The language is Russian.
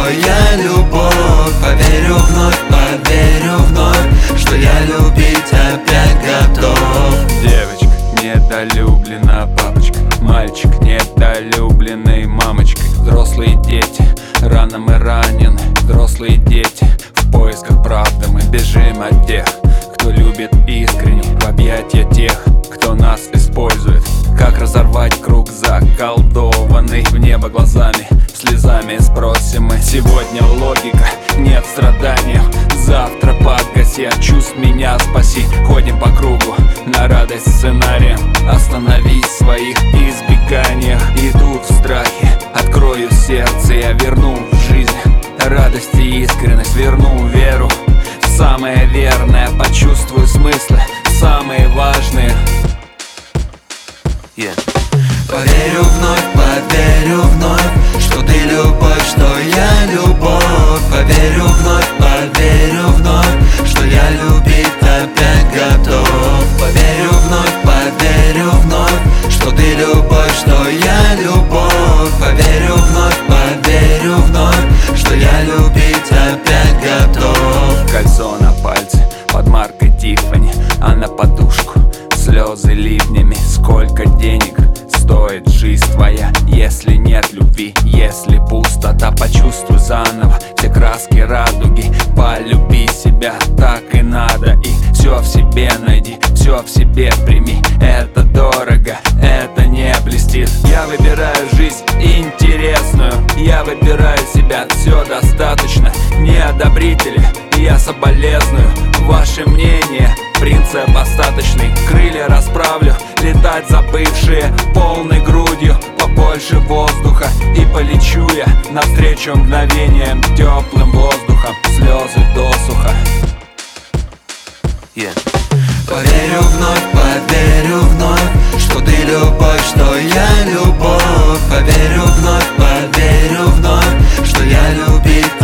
я любовь. Поверю вновь, что я любить опять готов. Девочка недолюблена папочкой, мальчик недолюбленный мамочкой. Взрослые дети, рано мы ранены. Взрослые дети, в поисках правды мы бежим от тех, кто любит искренне, в объятия тех, кто нас использует. Как разорвать круг заколдованный, в небо глазами, слезами спросим мы. Сегодня логика, нет страдания, завтра погаси, от чувств меня спаси. Ходим по кругу, на радость сценариям. Остановись в своих избеганиях. Иду в страхе, открою сердце, я верну в жизнь радость и искренность, верну веру в самое верное, почувствую смыслы, самые важные. Поверю вновь, что ты любовь, что я любовь. Поверю вновь, что я любить опять готов. Поверю вновь, что ты любовь, что я любовь. Поверю вновь, что я любить опять готов. Кольцо на пальце под маркой Тиффани, а на подушку слезы ливнями. Сколько денег стоит жизнь твоя, если нет любви, если пустота? Почувствуй заново все краски радуги, полюби себя, так и надо. И все в себе найди, все в себе прими. Это дорого, это не блестит. Я выбираю жизнь интересную, я выбираю себя, все достаточно. Неодобрители, я соболезную. Ваше мнение, принцип остаточный. Крылья расправлю, летать забывшие полной грудью. Побольше воздуха и полечу я навстречу мгновением теплым воздухом. Слезы досуха. Поверю вновь, что ты любовь, что я любовь. Поверю вновь, что я любить